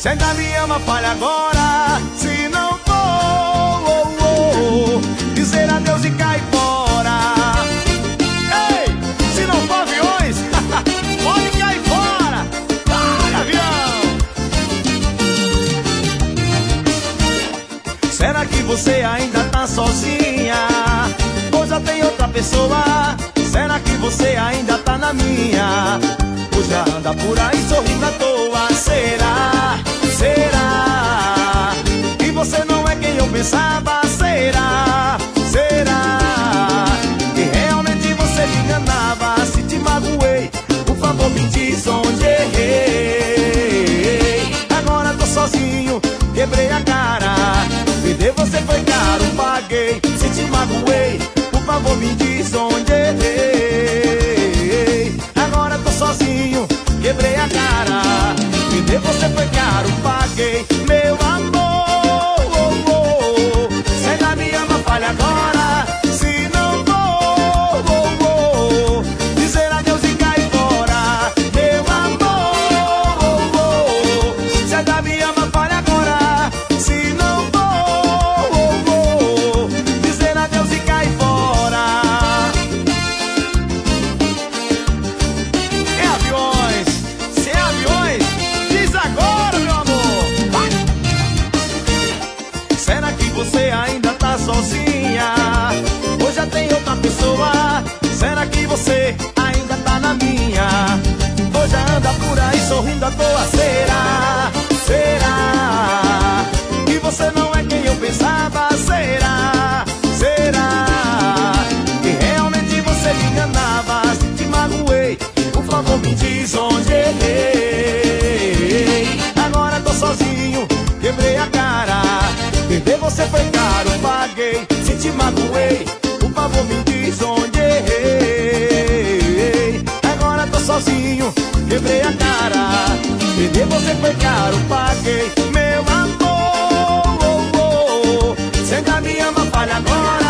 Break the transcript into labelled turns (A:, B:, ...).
A: Se ainda me ama, fale agora. Se não for, dizer adeus e cai fora. Ei, se não for aviões, pode cair fora. Vai, avião. Será que você ainda tá sozinha? Ou já tem outra pessoa? Será que você ainda tá na minha? Ou já anda por aí sorrindo à toa? Será? Será? Que você não é quem eu pensava? Será? Será? Que realmente você me enganava? Se te magoei, por favor me diz onde errei. Agora tô sozinho, quebrei a cara. Perder você foi caro, paguei. Se te magoei, por favor me diz onde errei. Agora tô sozinho, quebrei a cara. Perder você foi caro, paguei. Meu amor, se ainda me ama, fale agora. Se não vou dizer adeus e cair fora. Meu amor, se ainda me ama, fale agora. Se não vou dizer adeus e cair fora. É aviões, se é aviões, diz agora, meu amor. Vai. Será que você ainda tá sozinha? Ou já tem outra pessoa? Será que você ainda tá na minha? Ou já anda por aí sorrindo à toa? Será? Será? Que você não é quem eu pensava? Será? Será? Que realmente você me enganava? Se te magoei, por favor me diz onde errei. Agora tô sozinho, quebrei a cara. Perder você foi caro, paguei. Se te magoei, por favor me diz onde errei. Agora tô sozinho, quebrei a cara. Perder você foi caro, paguei. Meu amor, se ainda me ama, fale agora.